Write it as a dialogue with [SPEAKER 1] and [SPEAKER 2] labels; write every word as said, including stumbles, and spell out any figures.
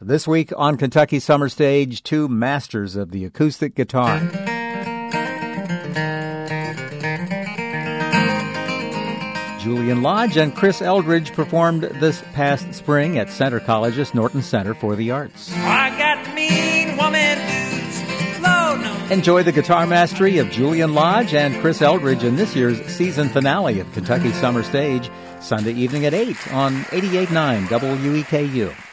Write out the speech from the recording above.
[SPEAKER 1] This week on Kentucky Summer Stage, two masters of the acoustic guitar. Julian Lodge and Chris Eldridge performed this past spring at Center College's Norton Center for the Arts.
[SPEAKER 2] I got mean woman blues. Lord knows.
[SPEAKER 1] Enjoy the guitar mastery of Julian Lodge and Chris Eldridge in this year's season finale of Kentucky Summer Stage, Sunday evening at eight on eighty-eight point nine W E K U.